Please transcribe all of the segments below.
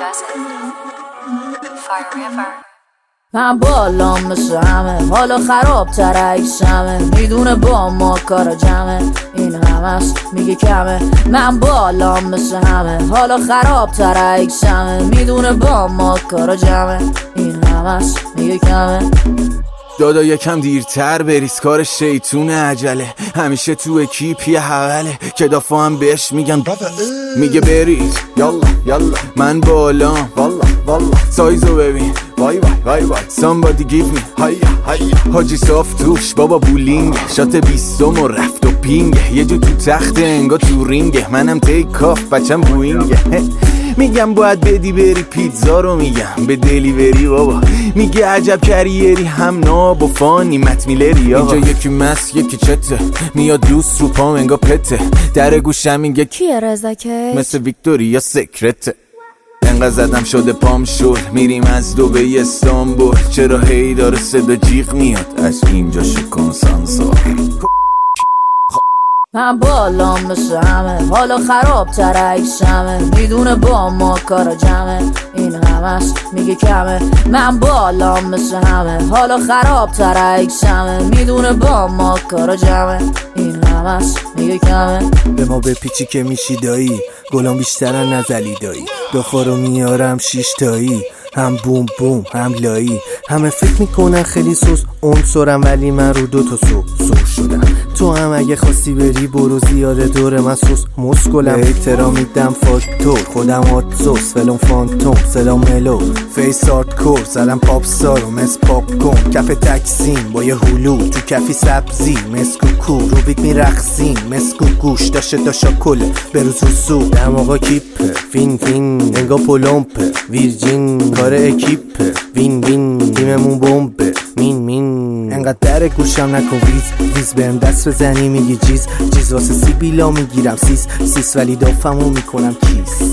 من بالام مثل همه، حالا خراب تر عکسمه، میدونه با ما کارا جمعه، این همست میگه کمه. من بالام مثل همه، حالا خراب تر عکسمه، میدونه با ما کارا جمعه، این همست میگه کمه. دادا یکم دیرتر بریز، کار شیطون عجله، همیشه تو اکیپ یه حوله که دافا هم بهش میگن میگه بریز یالا یالا. من بالام والا والا، سایزو ببین وای وای وای وای. somebody give me هایا هایا. حاجی صاف توش بابا بولینگ، شات 20 و رفت و پینگ، یه جو تو تخت انگا تو رینگه، منم تیک آف بچم بوینگه. میگم باید بدی بری پیتزا رو، میگم به دلیوری بابا، میگه عجب کریری هم ناب و فانی مت میلری. اینجا یکی مس یکی چته، میاد دوست رو پام انگا پته، در گوشم میگه کیه رزکه مثل ویکتوریا سکرته. انقدر زدم شده پام شد، میریم از دبی استانبول، چرا هی داره صدا جیغ میاد از اینجا شکن سانسور. من بالام مثل همه، حالا خراب تر عکسمه، میدونه با ما کارا جمعه، این همست میگه کمه. من بالام مثل همه، حالا خراب تر عکسمه، میدونه با ما کارا جمعه، این همست میگه کمه. به ما به پیچی که میشی دایی، گلام بیشترن نزلی دایی، دخارو میارم 6 تایی، هم بوم بوم هم لایی. همه فکر میکنن خیلی سوس عنصرم، ولی من رو 2 تا سو شدم. تو هم اگه خواستی بری برو، زیاده دور من سوس مسکلم. احترام میدم فاکتور، خودم آتسوس فلون فانتوم، سلام ملو فیس آرت کور، زدم پاپ سارو مس پاپ کن، کف تکسیم با یه هلو تو کفی سبزی مسکوکو، رو بیت میرخسیم مسکو گوش داشته داشا کله بروز رو سو. دماغا کیپه فین فین انگا پولومپه، ویرجین کار اکیپه، وین وین تیممون بمبه، مین انقدر در گوشم نکن ویز بهم دست بزنی میگی جیز واسه سیبیلا میگیرم سیس ولی دافمو میکنم کیس.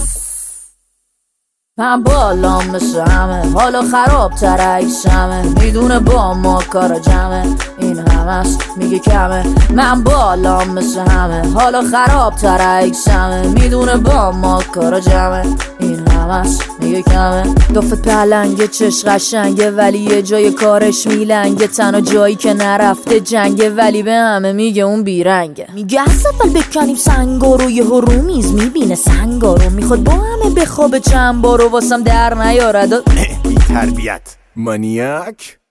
من بالام مثل همه، حالا خراب تر عکسمه، میدونه با ما کارا جمعه، این همست میگه کمه. من بالام مثل همه، حالا خراب تر عکسمه، میدونه با ما کارا جمعه، این همست میگه کمه. دافت پلنگه چش قشنگه، ولی یه جای کارش میلنگه، تنها جایی که نرفته جنگه، ولی به همه میگه اون بیرنگه. میگه از اول بکنیم سنگارو، یه رومیز میبینه سنگارو، میخواد با همه بخوابه چند بارو، واسم در نیارد بی تربیت مانیاک.